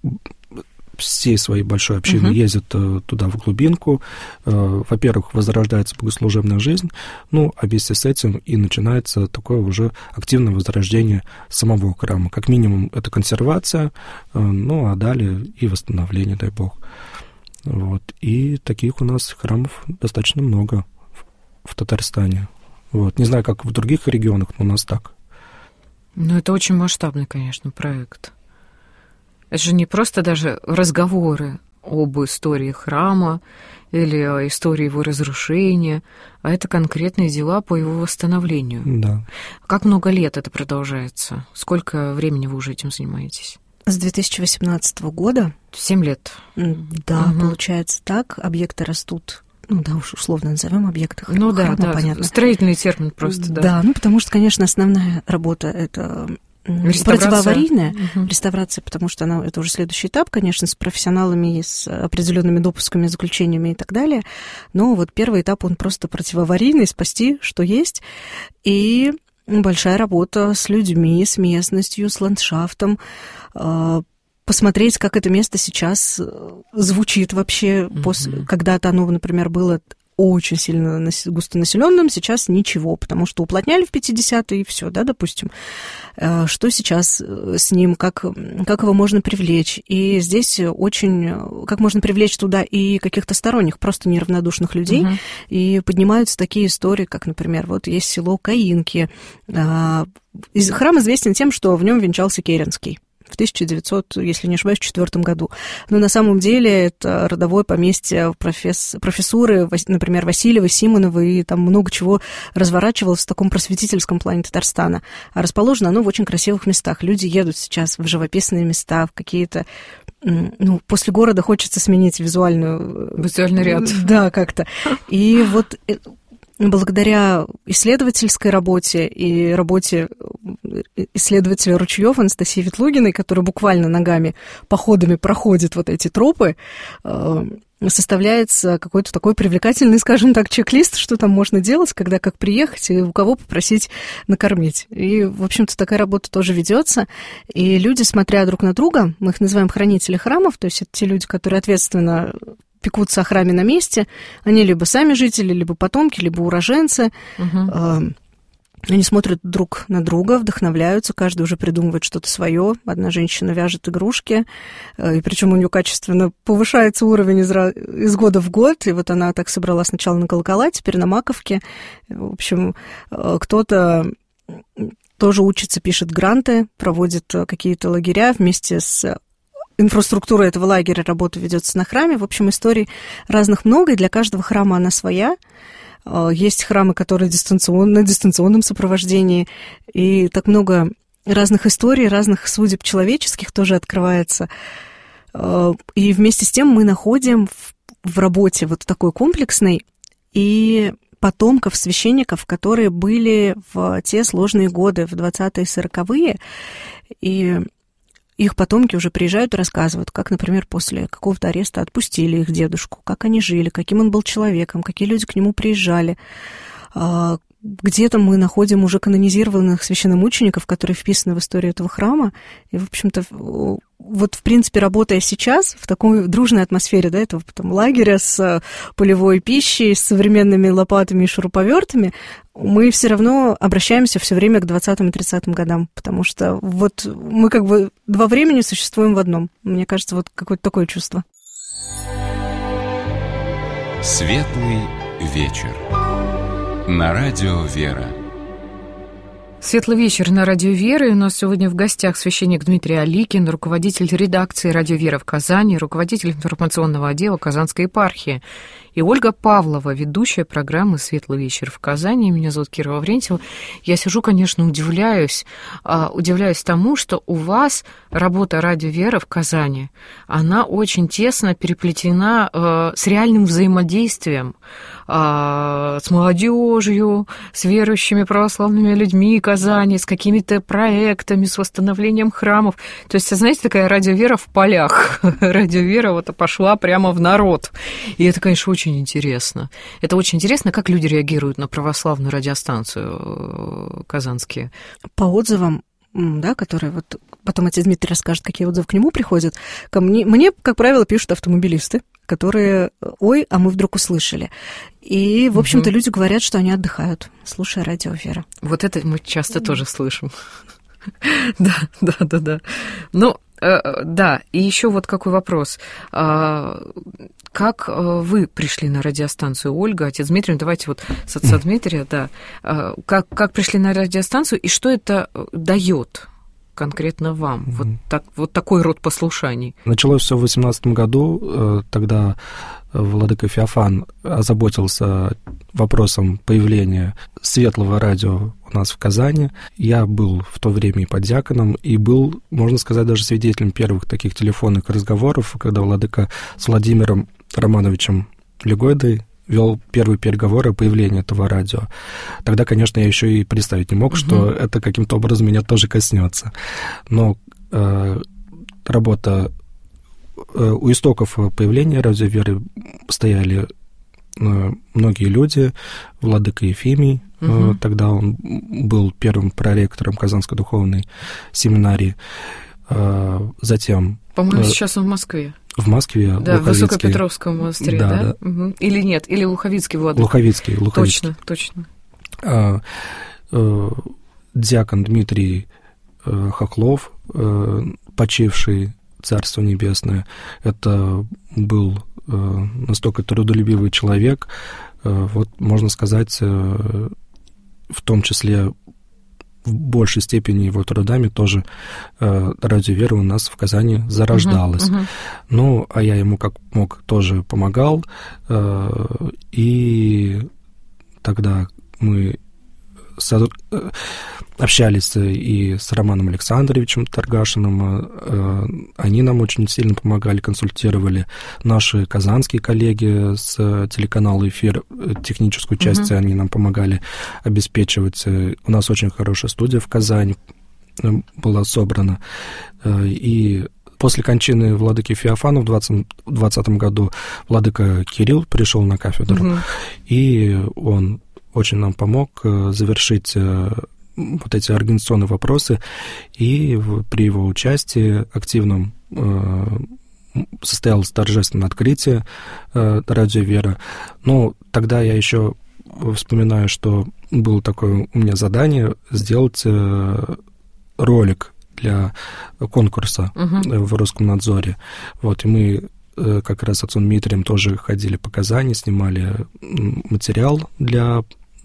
всей своей большой общины ездят туда в глубинку, во-первых, возрождается богослужебная жизнь, ну, а вместе с этим и начинается такое уже активное возрождение самого храма. Как минимум, это консервация, ну, а далее и восстановление, дай Бог. Вот. И таких у нас храмов достаточно много в Татарстане. Вот. Не знаю, как в других регионах, но у нас так. Ну, это очень масштабный, конечно, проект. Это же не просто даже разговоры об истории храма или о истории его разрушения, а это конкретные дела по его восстановлению. Да. Как много лет это продолжается? Сколько времени вы уже этим занимаетесь? С 2018 года. 7 лет. Да, получается так. Объекты растут, ну да, уж условно назовем объекты храма. Ну да, понятно. Строительный термин просто, да. Да, ну потому что, конечно, основная работа — это противоаварийная реставрация, потому что это уже следующий этап, конечно, с профессионалами и с определенными допусками, заключениями и так далее. Но вот первый этап, он просто противоаварийный, спасти, что есть. И большая работа с людьми, с местностью, с ландшафтом, посмотреть, как это место сейчас звучит вообще. Когда-то оно, например, было очень сильно густонаселенным, сейчас ничего, потому что уплотняли в 50-е, и все, да, допустим. Что сейчас с ним, как его можно привлечь? И здесь очень... Как можно привлечь туда и каких-то сторонних, просто неравнодушных людей, и поднимаются такие истории, как, например, вот есть село Каинки. Храм известен тем, что в нем венчался Керенский в 1900, если не ошибаюсь, 4 году. Но на самом деле это родовое поместье профессуры, например, Васильевой, Симоновой, и там много чего разворачивалось в таком просветительском плане Татарстана. А расположено оно в очень красивых местах. Люди едут сейчас в живописные места, в какие-то... Ну, после города хочется сменить визуальный ряд. Да, как-то. И вот... Благодаря исследовательской работе и работе исследователя ручьев Анастасии Ветлугиной, которая буквально ногами, походами проходит вот эти тропы, составляется какой-то такой привлекательный, скажем так, чек-лист, что там можно делать, когда как приехать и у кого попросить накормить. И, в общем-то, такая работа тоже ведется. И люди, смотря друг на друга, мы их называем хранители храмов, то есть это те люди, которые ответственно пекутся о храме на месте. Они либо сами жители, либо потомки, либо уроженцы. Они смотрят друг на друга, вдохновляются, каждый уже придумывает что-то свое. Одна женщина вяжет игрушки, и причем у нее качественно повышается уровень из года в год. И вот она так собрала сначала на колокола, теперь на маковке. В общем, кто-то тоже учится, пишет гранты, проводит какие-то лагеря вместе с инфраструктурой этого лагеря, работа ведется на храме. В общем, историй разных много, и для каждого храма она своя. Есть храмы, которые на дистанционном сопровождении, и так много разных историй, разных судеб человеческих тоже открывается. И вместе с тем мы находим в работе вот такой комплексной и потомков священников, которые были в те сложные годы, в 20-е, 40-е, и их потомки уже приезжают и рассказывают, как, например, после какого-то ареста отпустили их дедушку, как они жили, каким он был человеком, какие люди к нему приезжали. Где-то мы находим уже канонизированных священномучеников, которые вписаны в историю этого храма. И, в общем-то, вот, в принципе, работая сейчас в такой дружной атмосфере, да, этого потом лагеря с полевой пищей, с современными лопатами и шуруповертами, мы все равно обращаемся все время к 20-м и 30-м годам, потому что вот мы как бы два времени существуем в одном. Мне кажется, вот какое-то такое чувство. Светлый вечер. На радио «Вера». Светлый вечер на радио «Вера». И у нас сегодня в гостях священник Дмитрий Аликин, руководитель редакции «Радио Вера» в Казани, руководитель информационного отдела Казанской епархии. И Ольга Павлова, ведущая программы «Светлый вечер» в Казани. Меня зовут Кира Лаврентьева. Я сижу, конечно, удивляюсь тому, что у вас работа «Радио Вера» в Казани, она очень тесно переплетена с реальным взаимодействием с молодежью, с верующими православными людьми Казани, с какими-то проектами, с восстановлением храмов. То есть, знаете, такая «Радио Вера» в полях. «Радио Вера» вот пошла прямо в народ. И это, конечно, очень интересно. Это очень интересно, как люди реагируют на православную радиостанцию казанские. По отзывам, да, которые вот потом отец Дмитрий расскажет, какие отзывы к нему приходят. Мне, как правило, пишут автомобилисты, которые, ой, а мы вдруг услышали. И, в общем-то, люди говорят, что они отдыхают, слушая «Радио Вера». Вот это мы часто тоже слышим. Да. Ну, да, и еще вот какой вопрос. Как вы пришли на радиостанцию, Ольга, отец Дмитрий? Давайте вот с отца Дмитрия, да. Как пришли на радиостанцию и что это дает конкретно вам? Вот такой род послушаний. Началось все в 2018 году. Тогда владыка Феофан озаботился вопросом появления светлого радио у нас в Казани. Я был в то время и поддиаконом, и был, можно сказать, даже свидетелем первых таких телефонных разговоров, когда владыка с Владимиром Романовичем Легойдой вел первые переговоры о появлении этого радио. Тогда, конечно, я еще и представить не мог, что это каким-то образом меня тоже коснется. Но работа у истоков появления «Радио Веры» стояли многие люди, владыка Ефимий, тогда он был первым проректором Казанской духовной семинарии, затем... По-моему, сейчас он в Москве. В Москве, да, в Высокопетровском монастыре, да? Угу. Или нет, или Луховицкий владыка. Луховицкий. Точно. Диакон Дмитрий Хохлов, почивший, Царство Небесное, это был настолько трудолюбивый человек, вот можно сказать, в том числе в большей степени его трудами тоже «Радио Вера» у нас в Казани зарождалось. Ну, а я ему как мог тоже помогал, и тогда мы общались и с Романом Александровичем Торгашиным, они нам очень сильно помогали, консультировали. Наши казанские коллеги с телеканала «Эфир», техническую часть они нам помогали обеспечивать. У нас очень хорошая студия в Казани была собрана. И после кончины владыки Феофана в 2020 году владыка Кирилл пришел на кафедру, и он очень нам помог завершить вот эти организационные вопросы, и при его участии активном состоялось торжественное открытие «Радио Вера». Но тогда я еще вспоминаю, что было такое у меня задание сделать ролик для конкурса в Роскомнадзоре. Вот, и мы как раз с отцом Дмитрием тоже ходили по Казани, снимали материал для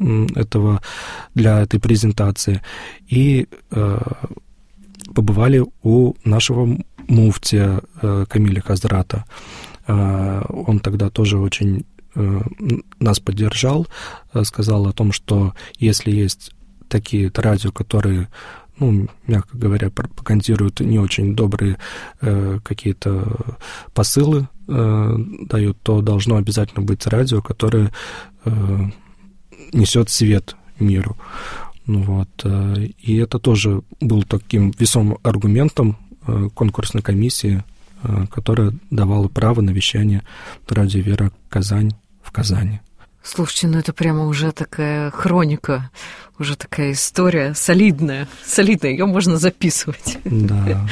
этой презентации, и побывали у нашего муфтия Камиля Хазрата. Он тогда тоже очень нас поддержал, сказал о том, что если есть такие радио, которые, ну, мягко говоря, пропагандируют не очень добрые какие-то посылы, дают, то должно обязательно быть радио, которое несет свет миру. Вот. И это тоже был таким весомым аргументом конкурсной комиссии, которая давала право на вещание радио «Вера» Казань в Казани. Слушайте, ну это прямо уже такая хроника, уже такая история солидная, ее можно записывать. Да.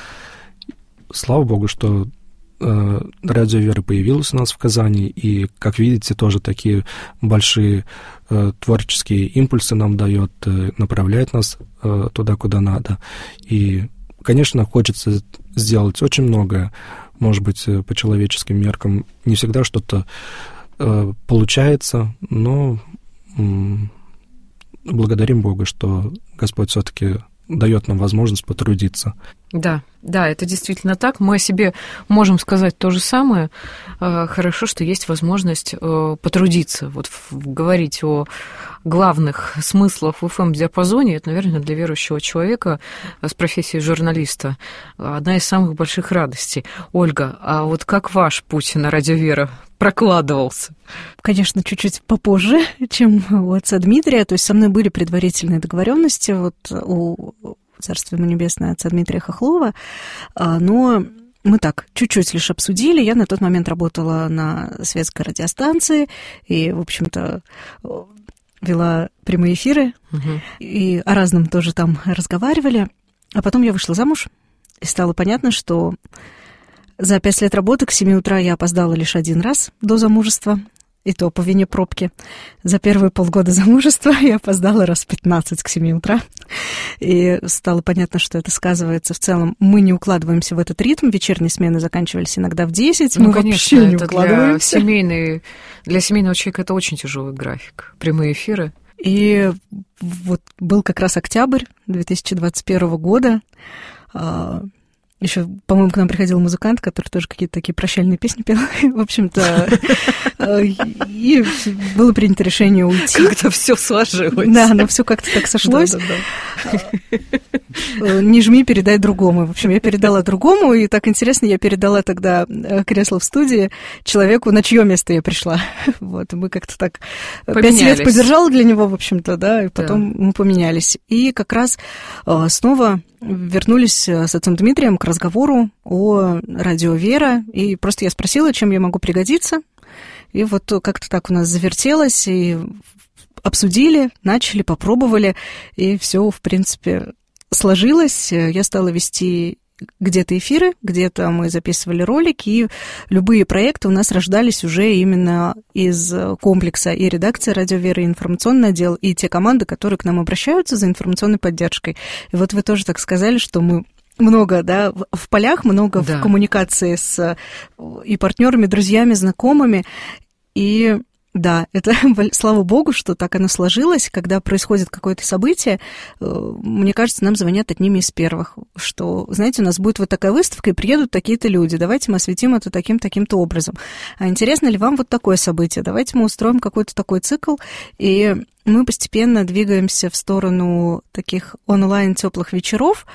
Слава богу, что радио «Вера» появилось у нас в Казани, и, как видите, тоже такие большие творческие импульсы нам дает, направляет нас туда, куда надо. И, конечно, хочется сделать очень многое, может быть, по человеческим меркам. Не всегда что-то получается, но благодарим Бога, что Господь все-таки дает нам возможность потрудиться. Да, это действительно так. Мы о себе можем сказать то же самое. Хорошо, что есть возможность потрудиться. Вот говорить о главных смыслах в FM-диапазоне, это, наверное, для верующего человека с профессией журналиста одна из самых больших радостей. Ольга, а вот как ваш путь на радио «Вера» прокладывался? Конечно, чуть-чуть попозже, чем у отца Дмитрия. То есть со мной были предварительные договоренности вот у Царствие ему небесное отца Дмитрия Хохлова, но мы так чуть-чуть лишь обсудили. Я на тот момент работала на светской радиостанции и, в общем-то, вела прямые эфиры, и о разном тоже там разговаривали. А потом я вышла замуж, и стало понятно, что за 5 лет работы к 7 утра я опоздала лишь 1 раз до замужества, и то по вине пробки. За первые полгода замужества я опоздала раз 15 к 7 утра. И стало понятно, что это сказывается в целом. Мы не укладываемся в этот ритм. Вечерние смены заканчивались иногда в 10. Ну, мы конечно, вообще не это укладываемся. Для семейного человека это очень тяжелый график. Прямые эфиры. И вот был как раз октябрь 2021 года. Еще, по-моему, к нам приходил музыкант, который тоже какие-то такие прощальные песни пел. В общем-то, и было принято решение уйти. Как-то все сложилось. Да, но все как-то так сошлось. Не жми, передай другому. В общем, я передала другому, и так интересно, я передала тогда кресло в студии человеку, на чье место я пришла. Вот, и мы как-то так 5 лет подержала для него, в общем-то, да, и потом мы поменялись. И как раз снова вернулись с отцом Дмитрием к разговору о радио «Вера», и просто я спросила, чем я могу пригодиться, и вот как-то так у нас завертелось, и обсудили, начали, попробовали, и все, в принципе, сложилось. Я стала вести где-то эфиры, где-то мы записывали ролики, и любые проекты у нас рождались уже именно из комплекса и редакции «Радио Вера», и информационный отдел, и те команды, которые к нам обращаются за информационной поддержкой. И вот вы тоже так сказали, что мы много, да, в полях, много в коммуникации с и партнерами, друзьями, знакомыми, и да, это, слава богу, что так оно сложилось. Когда происходит какое-то событие, мне кажется, нам звонят одними из первых, что, знаете, у нас будет вот такая выставка, и приедут такие-то люди, давайте мы осветим это таким-то образом. А интересно ли вам вот такое событие? Давайте мы устроим какой-то такой цикл, и мы постепенно двигаемся в сторону таких онлайн теплых вечеров,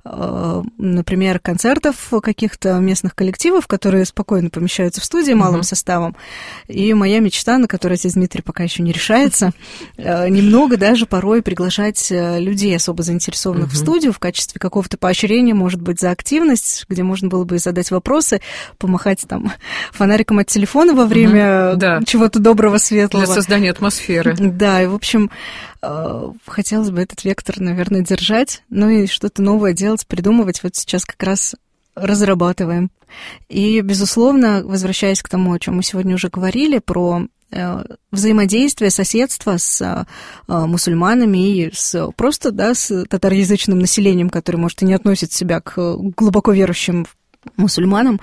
например, концертов каких-то местных коллективов, которые спокойно помещаются в студии малым составом. И моя мечта, на которую отец Дмитрий пока еще не решается, немного даже порой приглашать людей, особо заинтересованных в студию, в качестве какого-то поощрения, может быть, за активность, где можно было бы задать вопросы, помахать там фонариком от телефона во время чего-то доброго, светлого. Для создания атмосферы. Да, и, в общем, хотелось бы этот вектор, наверное, держать, ну и что-то новое делать, придумывать. Вот сейчас как раз разрабатываем. И, безусловно, возвращаясь к тому, о чем мы сегодня уже говорили, про взаимодействие, соседство с мусульманами и просто с татароязычным населением, которое, может, и не относит себя к глубоко верующим мусульманам.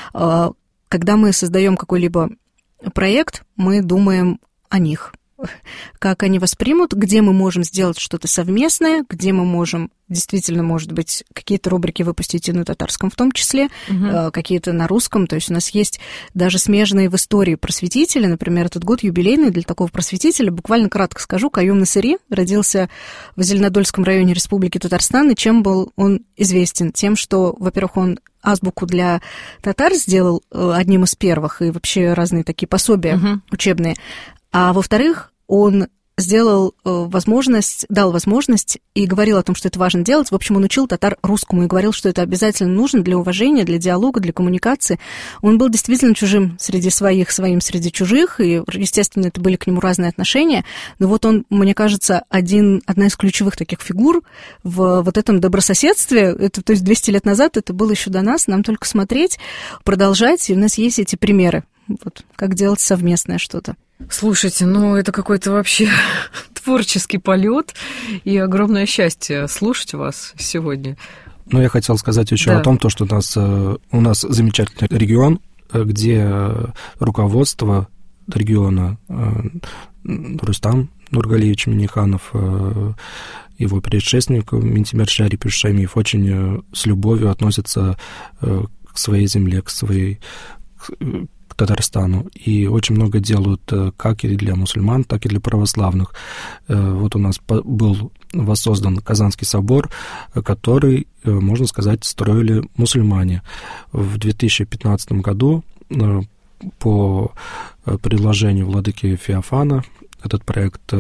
Когда мы создаем какой-либо проект, мы думаем о них, как они воспримут, где мы можем сделать что-то совместное, где мы можем действительно, может быть, какие-то рубрики выпустить и на татарском в том числе, какие-то на русском. То есть у нас есть даже смежные в истории просветители. Например, этот год юбилейный для такого просветителя. Буквально кратко скажу. Каюм Насыри родился в Зеленодольском районе Республики Татарстан. И чем был он известен? Тем, что, во-первых, он азбуку для татар сделал одним из первых, и вообще разные такие пособия учебные. А во-вторых, он дал возможность и говорил о том, что это важно делать. В общем, он учил татар русскому и говорил, что это обязательно нужно для уважения, для диалога, для коммуникации. Он был действительно чужим среди своих, своим среди чужих, и, естественно, это были к нему разные отношения. Но вот он, мне кажется, одна из ключевых таких фигур в вот этом добрососедстве. Это, то есть 200 лет назад это было еще до нас, нам только смотреть, продолжать, и у нас есть эти примеры. Вот, как делать совместное что-то. Слушайте, это какой-то вообще творческий полет и огромное счастье слушать вас сегодня. Я хотел сказать еще о том, что у нас замечательный регион, где руководство региона Рустам Нургалиевич Минниханов, его предшественник Минтимер Шарипович Шаймиев очень с любовью относится к своей земле, к Татарстану, и очень много делают как и для мусульман, так и для православных. Вот у нас был воссоздан Казанский собор, который, можно сказать, строили мусульмане. В 2015 году по предложению владыки Феофана этот проект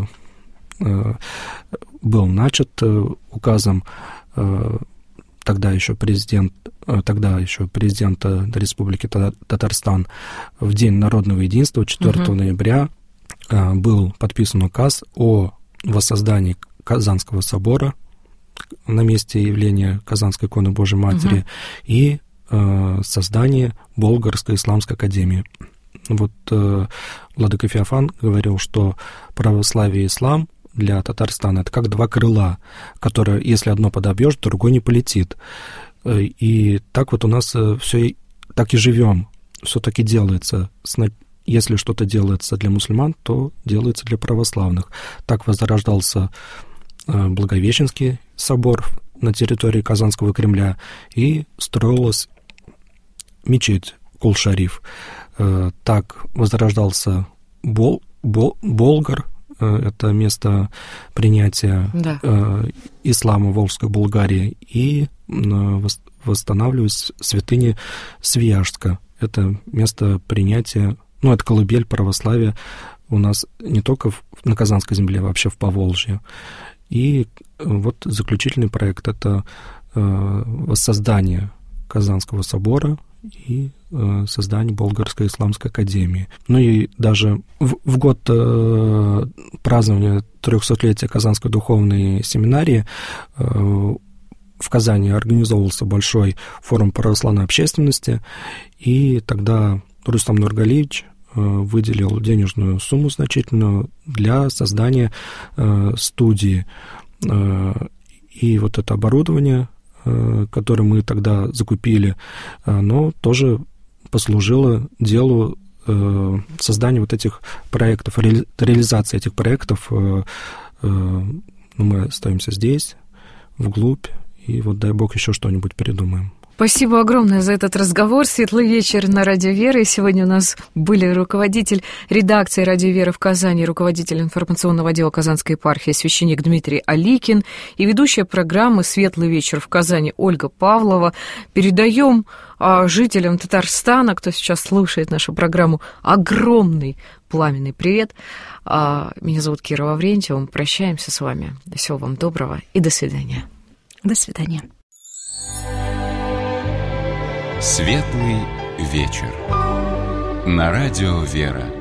был начат указом тогда еще президента Республики Татарстан. В День народного единства, 4 ноября, был подписан указ о воссоздании Казанского собора на месте явления Казанской иконы Божьей Матери и создании Болгарской исламской академии. Вот владыка Феофан говорил, что православие и ислам для Татарстана — это как два крыла, которые, если одно подобьешь, другое не полетит. И так вот у нас все так и живем, все таки делается. Если что-то делается для мусульман, то делается для православных. Так возрождался Благовещенский собор на территории Казанского Кремля, и строилась мечеть Кул-Шариф. Так возрождался Болгар, это место принятия ислама в Волжской Булгарии, и восстанавливалась святыня Свияжска. Это место принятия, это колыбель православия у нас не только на Казанской земле, а вообще в Поволжье. И вот заключительный проект — это воссоздание Казанского собора и создание Болгарской исламской академии. И даже в год празднования 300-летия Казанской духовной семинарии в Казани организовывался большой форум православной общественности, и тогда Рустам Нургалиевич выделил денежную сумму значительную для создания студии. И вот это оборудование, которое мы тогда закупили, оно тоже послужило делу создания вот этих проектов, реализации этих проектов. Мы остаемся здесь, вглубь, и вот дай бог еще что-нибудь придумаем. Спасибо огромное за этот разговор. Светлый вечер на Радио Вера. И сегодня у нас были руководитель редакции Радио Вера в Казани, руководитель информационного отдела Казанской епархии священник Дмитрий Аликин и ведущая программы «Светлый вечер» в Казани Ольга Павлова. Передаем жителям Татарстана, кто сейчас слушает нашу программу, огромный пламенный привет. Меня зовут Кира Лаврентьева. Мы прощаемся с вами. Всего вам доброго и до свидания. До свидания. Светлый вечер на Радио Вера.